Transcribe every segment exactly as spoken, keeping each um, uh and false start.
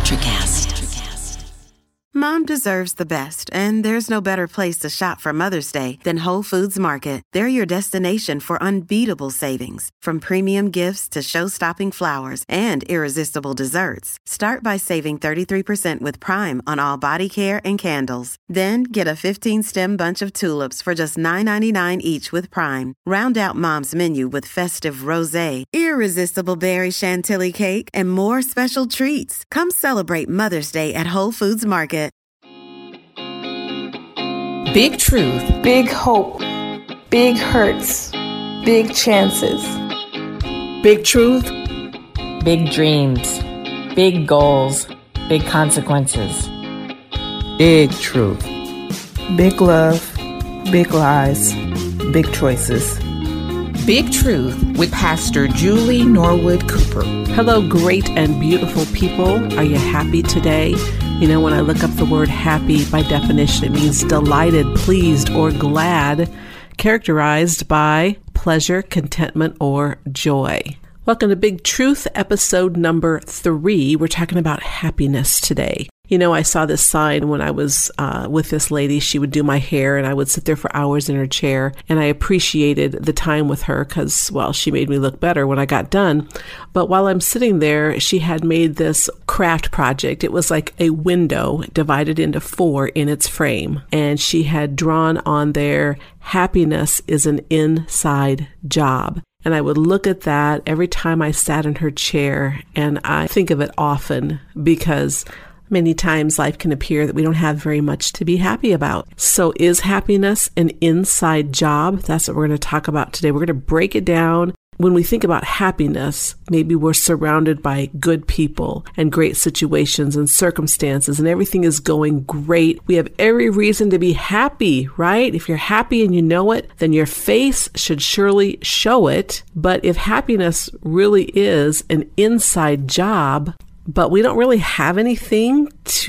Electricast. Mom deserves the best, and there's no better place to shop for Mother's Day than Whole Foods Market. They're your destination for unbeatable savings, from premium gifts to show-stopping flowers and irresistible desserts. Start by saving thirty-three percent with Prime on all body care and candles. Then get a fifteen-stem bunch of tulips for just nine ninety-nine each with Prime. Round out Mom's menu with festive rosé, irresistible berry chantilly cake, and more special treats. Come celebrate Mother's Day at Whole Foods Market. Big truth. Big hope. Big hurts. Big chances. Big truth. Big dreams. Big goals. Big consequences. Big truth. Big love. Big lies. Big choices. Big Truth with Pastor Julie Norwood Cooper. Hello, great and beautiful people. Are you happy today? You know, when I look up the word happy, by definition, it means delighted, pleased, or glad, characterized by pleasure, contentment, or joy. Welcome to Big Truth, episode number three. We're talking about happiness today. You know, I saw this sign when I was uh, with this lady. She would do my hair, and I would sit there for hours in her chair, and I appreciated the time with her because, well, she made me look better when I got done. But while I'm sitting there, she had made this craft project. It was like a window divided into four in its frame, and she had drawn on there, happiness is an inside job. And I would look at that every time I sat in her chair, and I think of it often because many times life can appear that we don't have very much to be happy about. So is happiness an inside job? That's what we're going to talk about today. We're going to break it down. When we think about happiness, maybe we're surrounded by good people and great situations and circumstances, and everything is going great. We have every reason to be happy, right? If you're happy and you know it, then your face should surely show it. But if happiness really is an inside job, but we don't really have anything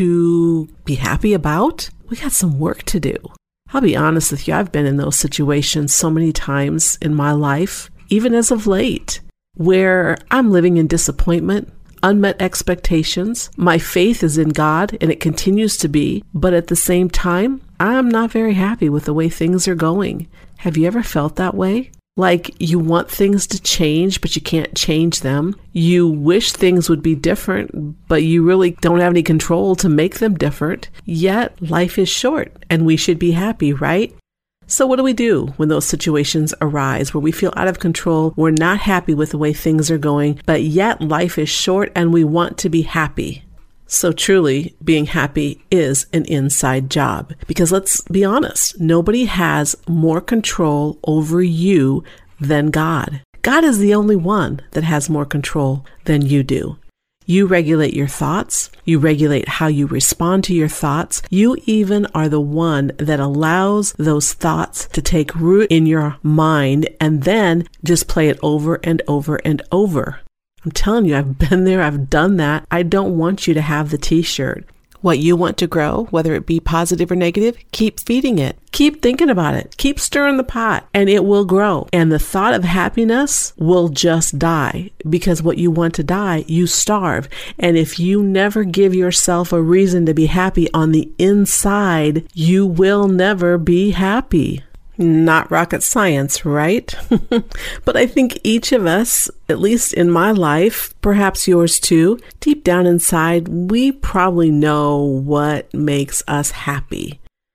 to be happy about, we got some work to do. I'll be honest with you, I've been in those situations so many times in my life, even as of late, where I'm living in disappointment, unmet expectations. My faith is in God, and it continues to be, but at the same time, I'm not very happy with the way things are going. Have you ever felt that way? Like you want things to change, but you can't change them. You wish things would be different, but you really don't have any control to make them different. Yet life is short and we should be happy, right? So what do we do when those situations arise where we feel out of control, we're not happy with the way things are going, but yet life is short and we want to be happy? So truly, being happy is an inside job. Because let's be honest, nobody has more control over you than God. God is the only one that has more control than you do. You regulate your thoughts. You regulate how you respond to your thoughts. You even are the one that allows those thoughts to take root in your mind and then just play it over and over and over. I'm telling you, I've been there. I've done that. I don't want you to have the t-shirt. What you want to grow, whether it be positive or negative, keep feeding it. Keep thinking about it. Keep stirring the pot and it will grow. And the thought of happiness will just die because what you want to die, you starve. And if you never give yourself a reason to be happy on the inside, you will never be happy. Not rocket science, right? But I think each of us, at least in my life, perhaps yours too, deep down inside, we probably know what makes us happy.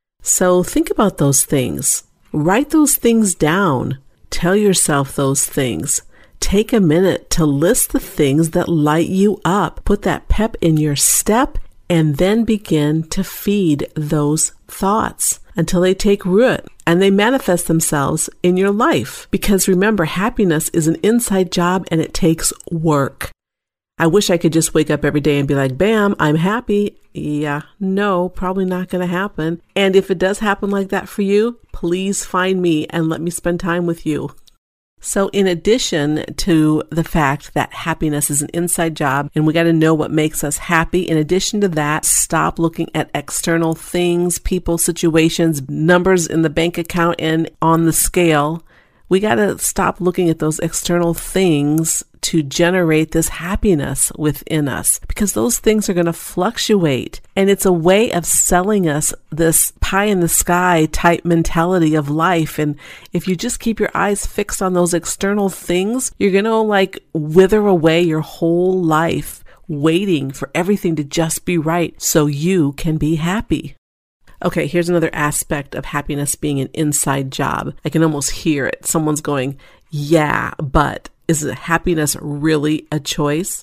So think about those things. Write those things down. Tell yourself those things. Take a minute to list the things that light you up. Put that pep in your step and then begin to feed those thoughts until they take root and they manifest themselves in your life. Because remember, happiness is an inside job and it takes work. I wish I could just wake up every day and be like, bam, I'm happy. Yeah, no, probably not going to happen. And if it does happen like that for you, please find me and let me spend time with you. So in addition to the fact that happiness is an inside job and we got to know what makes us happy, in addition to that, stop looking at external things, people, situations, numbers in the bank account and on the scale. We got to stop looking at those external things to generate this happiness within us, because those things are going to fluctuate. And it's a way of selling us this pie in the sky type mentality of life. And if you just keep your eyes fixed on those external things, you're going to like wither away your whole life waiting for everything to just be right so you can be happy. Okay, here's another aspect of happiness being an inside job. I can almost hear it. Someone's going, yeah, but is happiness really a choice?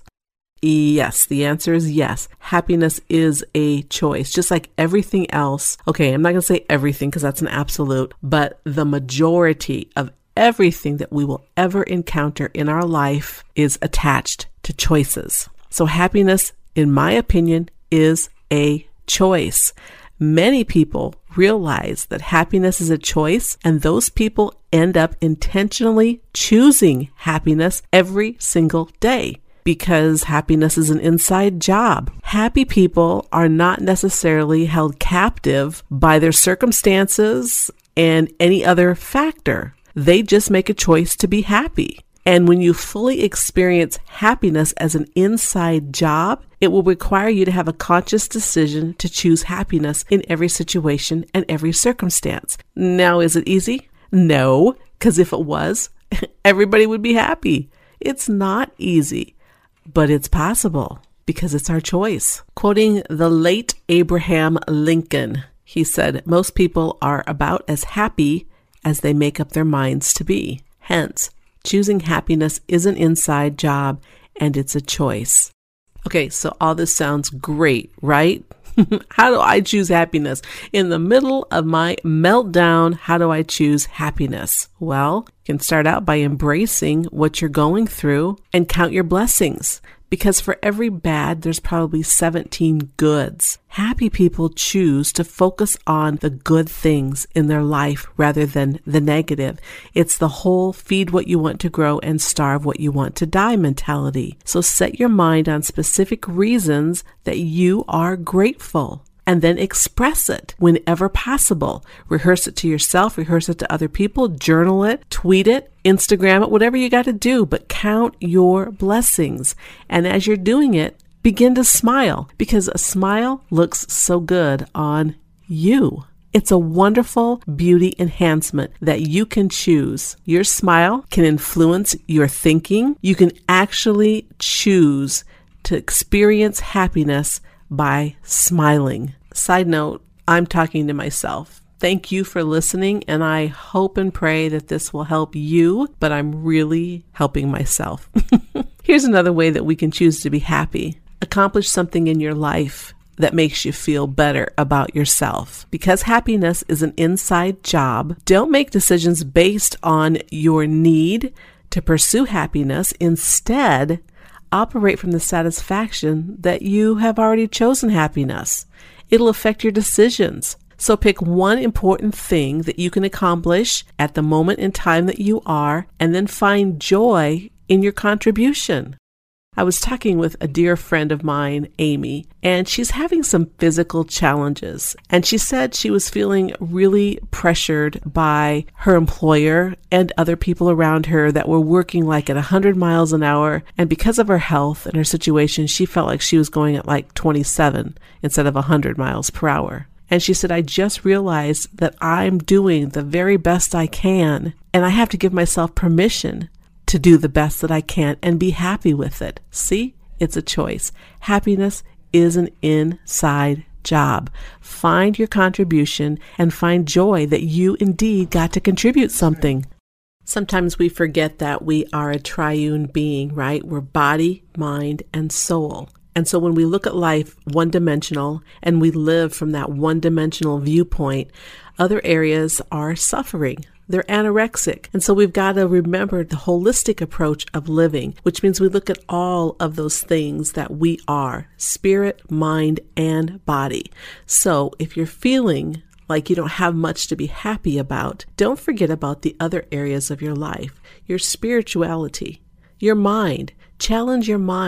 Yes, the answer is yes. Happiness is a choice, just like everything else. Okay, I'm not going to say everything because that's an absolute, but the majority of everything that we will ever encounter in our life is attached to choices. So happiness, in my opinion, is a choice. Many people realize that happiness is a choice, and those people end up intentionally choosing happiness every single day because happiness is an inside job. Happy people are not necessarily held captive by their circumstances and any other factor. They just make a choice to be happy. And when you fully experience happiness as an inside job, it will require you to have a conscious decision to choose happiness in every situation and every circumstance. Now, is it easy? No, because if it was, everybody would be happy. It's not easy, but it's possible because it's our choice. Quoting the late Abraham Lincoln, he said, "Most people are about as happy as they make up their minds to be. Hence, choosing happiness is an inside job, and it's a choice." Okay, so all this sounds great, right? How do I choose happiness? In the middle of my meltdown, how do I choose happiness? Well, you can start out by embracing what you're going through and count your blessings. Because for every bad, there's probably seventeen goods. Happy people choose to focus on the good things in their life rather than the negative. It's the whole feed what you want to grow and starve what you want to die mentality. So set your mind on specific reasons that you are grateful, and then express it whenever possible. Rehearse it to yourself, rehearse it to other people, journal it, tweet it, Instagram it, whatever you got to do, but count your blessings. And as you're doing it, begin to smile, because a smile looks so good on you. It's a wonderful beauty enhancement that you can choose. Your smile can influence your thinking. You can actually choose to experience happiness by smiling. Side note, I'm talking to myself. Thank you for listening, and I hope and pray that this will help you, but I'm really helping myself. Here's another way that we can choose to be happy. Accomplish something in your life that makes you feel better about yourself. Because happiness is an inside job, don't make decisions based on your need to pursue happiness. Instead, operate from the satisfaction that you have already chosen happiness. It'll affect your decisions. So pick one important thing that you can accomplish at the moment in time that you are, and then find joy in your contribution. I was talking with a dear friend of mine, Amy, and she's having some physical challenges. And she said she was feeling really pressured by her employer and other people around her that were working like at one hundred miles an hour. And because of her health and her situation, she felt like she was going at like twenty-seven instead of one hundred miles per hour. And she said, I just realized that I'm doing the very best I can, and I have to give myself permission to do the best that I can and be happy with it. See, it's a choice. Happiness is an inside job. Find your contribution and find joy that you indeed got to contribute something. Sometimes we forget that we are a triune being, right? We're body, mind, and soul. And so when we look at life one-dimensional and we live from that one-dimensional viewpoint, other areas are suffering. They're anorexic. And so we've got to remember the holistic approach of living, which means we look at all of those things that we are, spirit, mind, and body. So if you're feeling like you don't have much to be happy about, don't forget about the other areas of your life, your spirituality, your mind. Challenge your mind.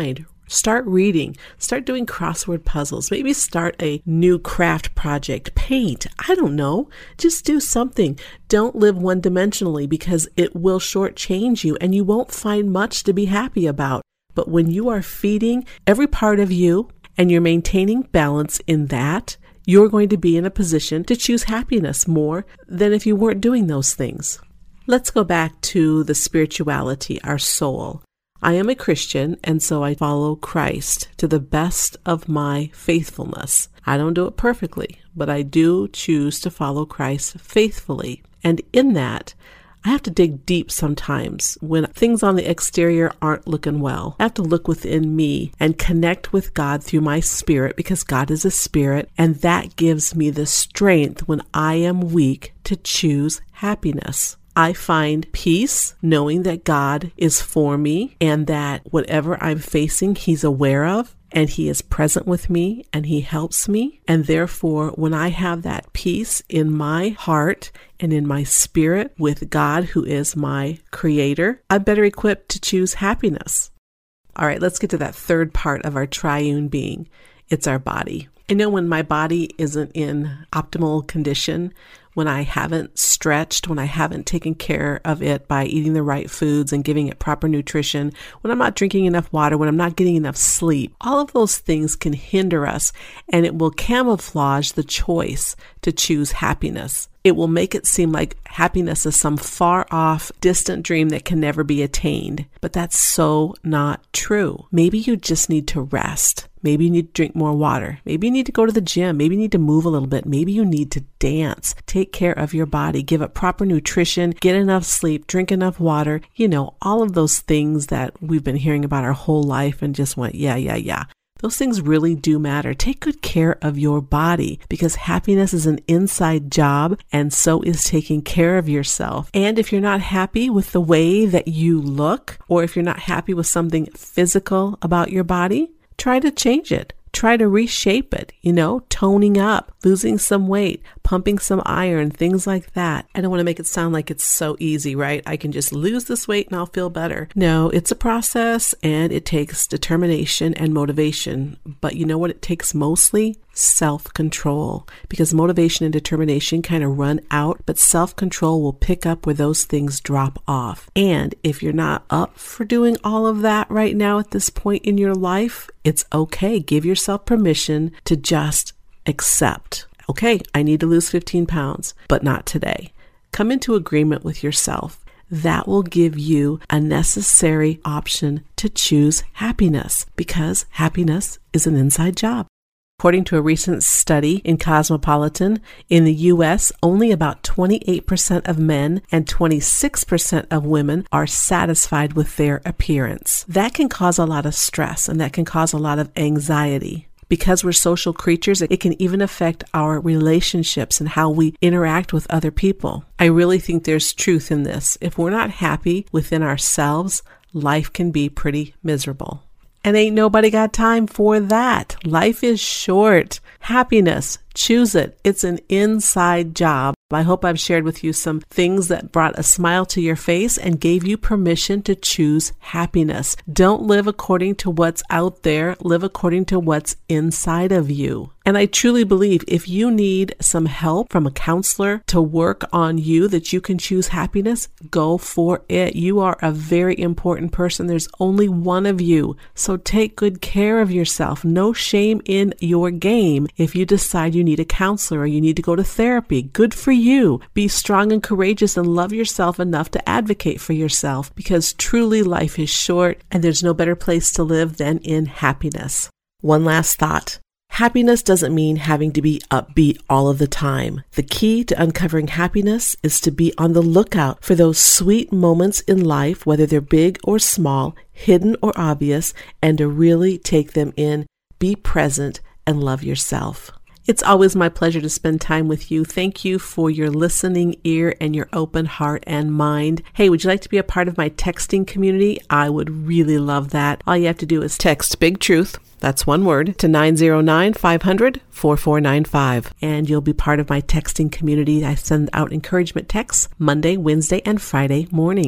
Start reading. Start doing crossword puzzles. Maybe start a new craft project. Paint. I don't know. Just do something. Don't live one-dimensionally because it will shortchange you and you won't find much to be happy about. But when you are feeding every part of you and you're maintaining balance in that, you're going to be in a position to choose happiness more than if you weren't doing those things. Let's go back to the spirituality, our soul. I am a Christian, and so I follow Christ to the best of my faithfulness. I don't do it perfectly, but I do choose to follow Christ faithfully. And in that, I have to dig deep sometimes when things on the exterior aren't looking well. I have to look within me and connect with God through my spirit because God is a spirit, and that gives me the strength when I am weak to choose happiness. I find peace knowing that God is for me and that whatever I'm facing, He's aware of and He is present with me and He helps me. And therefore, when I have that peace in my heart and in my spirit with God, who is my creator, I'm better equipped to choose happiness. All right, let's get to that third part of our triune being. It's our body. I know when my body isn't in optimal condition, when I haven't stretched, when I haven't taken care of it by eating the right foods and giving it proper nutrition, when I'm not drinking enough water, when I'm not getting enough sleep, all of those things can hinder us, and it will camouflage the choice to choose happiness. It will make it seem like happiness is some far off, distant dream that can never be attained. But that's so not true. Maybe you just need to rest. Maybe you need to drink more water. Maybe you need to go to the gym. Maybe you need to move a little bit. Maybe you need to dance. Take care of your body. Give it proper nutrition. Get enough sleep. Drink enough water. You know, all of those things that we've been hearing about our whole life and just went, yeah, yeah, yeah. Those things really do matter. Take good care of your body because happiness is an inside job, and so is taking care of yourself. And if you're not happy with the way that you look, or if you're not happy with something physical about your body, try to change it. Try to reshape it, you know, toning up, losing some weight, pumping some iron, things like that. I don't want to make it sound like it's so easy, right? I can just lose this weight and I'll feel better. No, it's a process and it takes determination and motivation. But you know what it takes mostly? Self-control. Because motivation and determination kind of run out, but self-control will pick up where those things drop off. And if you're not up for doing all of that right now at this point in your life, it's okay. Give yourself permission to just accept. Okay, I need to lose fifteen pounds, but not today. Come into agreement with yourself. That will give you a necessary option to choose happiness because happiness is an inside job. According to a recent study in Cosmopolitan, in the U S, only about twenty-eight percent of men and twenty-six percent of women are satisfied with their appearance. That can cause a lot of stress and that can cause a lot of anxiety. Because we're social creatures, it can even affect our relationships and how we interact with other people. I really think there's truth in this. If we're not happy within ourselves, life can be pretty miserable. And ain't nobody got time for that. Life is short. Happiness, choose it. It's an inside job. I hope I've shared with you some things that brought a smile to your face and gave you permission to choose happiness. Don't live according to what's out there. Live according to what's inside of you. And I truly believe if you need some help from a counselor to work on you that you can choose happiness, go for it. You are a very important person. There's only one of you. So take good care of yourself. No shame in your game. If you decide you need a counselor or you need to go to therapy, good for you. Be strong and courageous and love yourself enough to advocate for yourself because truly life is short and there's no better place to live than in happiness. One last thought. Happiness doesn't mean having to be upbeat all of the time. The key to uncovering happiness is to be on the lookout for those sweet moments in life, whether they're big or small, hidden or obvious, and to really take them in, be present, and love yourself. It's always my pleasure to spend time with you. Thank you for your listening ear and your open heart and mind. Hey, would you like to be a part of my texting community? I would really love that. All you have to do is text Big Truth, that's one word, to nine zero nine, five hundred, four four nine five. And you'll be part of my texting community. I send out encouragement texts Monday, Wednesday, and Friday mornings.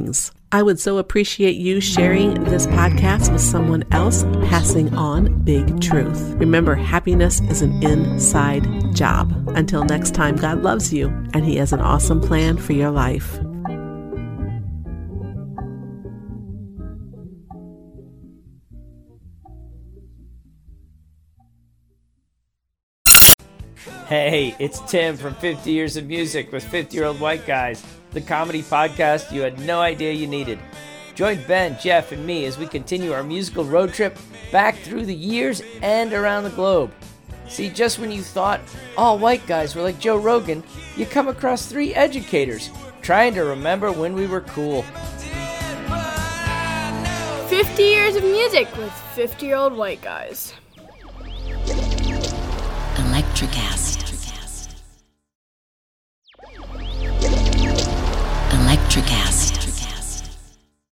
I would so appreciate you sharing this podcast with someone else, passing on Big Truth. Remember, happiness is an inside job. Until next time, God loves you, and He has an awesome plan for your life. Hey, it's Tim from fifty Years of Music with fifty-Year-Old White Guys, the comedy podcast you had no idea you needed. Join Ben, Jeff, and me as we continue our musical road trip back through the years and around the globe. See, just when you thought all white guys were like Joe Rogan, you come across three educators trying to remember when we were cool. fifty Years of Music with fifty-Year-Old White Guys. Electricast. Electricast.